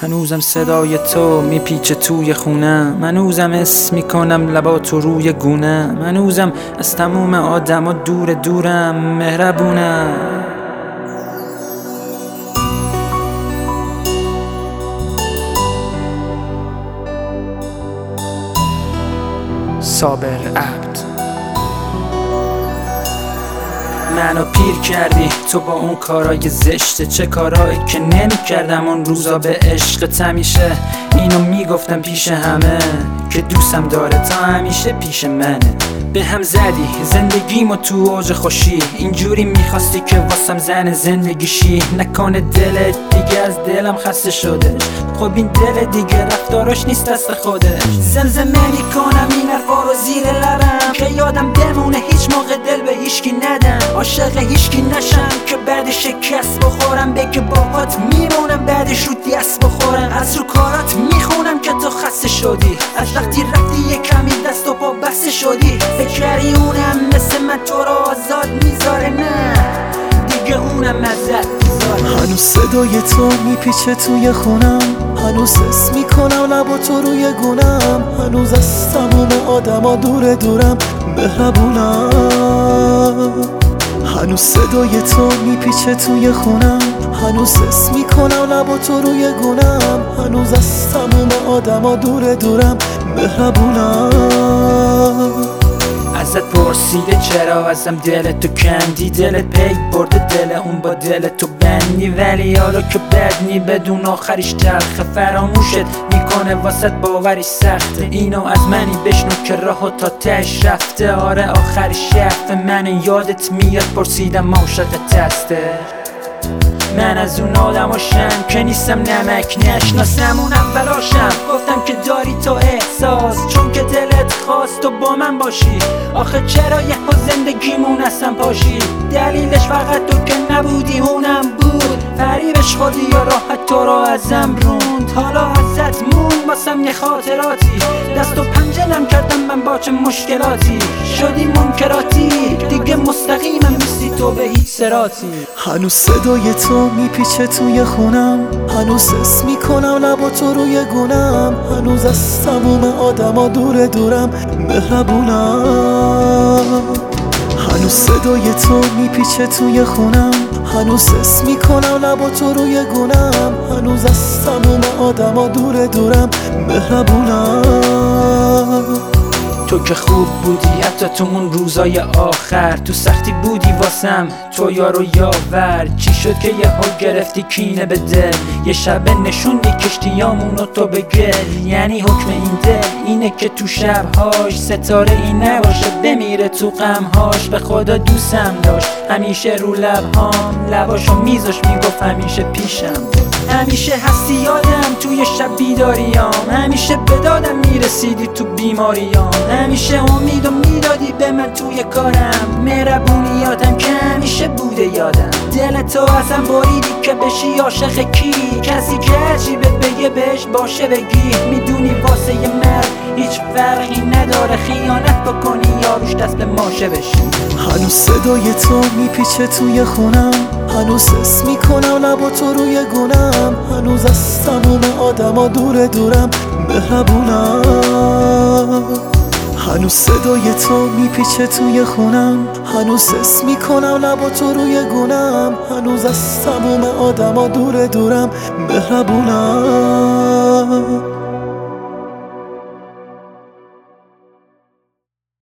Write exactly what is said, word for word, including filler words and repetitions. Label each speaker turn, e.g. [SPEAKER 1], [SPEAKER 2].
[SPEAKER 1] هنوزم صدای تو میپیچه توی خونم، هنوزم اسم میکنم لبا تو روی گونم، هنوزم از تموم آدما دور دورم مهربونم. صابر عبد. منو پیر کردی تو با اون کارای زشته، چه کارایی که نمی کردم اون روزا به عشقت. همیشه اینو میگفتم پیش همه که دوستم داره تا همیشه پیش منه. به هم زدی زندگیمو تو اوج خوشی، اینجوری میخواستی که واسم زن زندگیشی. نکنه دلت دیگه از دلم خسته شده، خب این دل دیگه رفتاراش نیست دست خوده. زمزمه میکنم این حرفا رو زیر لبم که یادم بمونه هیچ موقع دل به هیچکی ندم، عاشق هیچکی نشم که بعد شکست بخورم، بگه باهات میمونم بعدش رو دست بخورم. از رو کارات میخونم که تو خسته شدی، از وقتی رفتی یه کمی دست و پا بسته شدی. فکری اونم مثل من تو رو آزاد میذاره، نه دیگه اونم ازت میذاره.
[SPEAKER 2] هنوز صدای تو میپیچه توی خونم، هنوز حس میکنم لبا تو روی گونم، هنوز از تموم آدما دور دورم مهربونم. هنوز صدای تو میپیچه توی خونم، هنوز حس میکنم لبا تو روی گونم، هنوز از تموم آدما دور دورم مهربونم.
[SPEAKER 1] ازت پرسیده چرا ازم دلت تو کندی، دلت پی برده دل اون با دل تو بندی، ولی حالا که بدنی بدون آخریش تلخه. فراموشت میکنه واسط باوری سخته، اینو از منی بشنو که راهو تا تهش رفته. آره آخریش شفته من یادت میاد پرسیدم عاشقت هسته. من از اون آدماشم که نیستم نمک نشناسم اون اولاشم، گفتم که داری تو احساس چون که دلت خواست تو با من باشی. آخه چرا یه ها زندگیمون اصلا پاشی، دلیلش فقط تو که نبودی اونم بود. فریبش خودی یا راحت تو را ازم روند، حالا ازت مون واسم یه خاطراتی. دست و پنجه نم کردم من با چه مشکلاتی، شدی منکراتی دیگه مستقیمم نیستی تو به هیچ سراتی.
[SPEAKER 2] هنوز صدای تو میپیچه توی خونم، هنوز حس میکنم لبا تو روی گونم، هنوز از تموم آدما دور دورم مهربونم. هنوز صدای تو میپیچه توی خونم، هنوز حس میکنم لبا تو روی گونم، هنوز از تموم آدما دور دورم مهربونم.
[SPEAKER 1] تو که خوب بودی حتی تو اون روزای آخر، تو سختی بودی واسم تو یارو یاور. چی شد که یه ها گرفتی کینه به دل، یه شبه نشوندی کشتیامونو تو به گل. یعنی حکم این دل اینه که تو شبهاش ستاره این نباشه بمیره تو غمهاش. به خدا دوستم داشت همیشه رو لبهام، لباشو میذاش میگفت همیشه پیشم، همیشه هستی یادم توی شب بیداریام، همیشه به دادم میرسیدی تو بیماریام، همیشه امید و میدادی به من توی کارم. مهربونیاتم که همیشه بوده یادم، دل تو ازم بریدی که بشی عاشق کی، کسی که هرچی بهت بگه بهش باشه بگی. میدونی واسه یه مرد هیچ فرقی نداره خیانت بکنی یا روش دست به ماشه بشی.
[SPEAKER 2] هنوز صدای تو میپیچه توی خونم، هنوز حس میکنم لبا تو روی گونم، هنوز از تموم آدما دور دورم مهربونم. هنوز صدای تو میپیچه توی خونم، هنوز حس میکنم لبا تو روی گونم، هنوز از تموم آدما دور دورم مهربونم.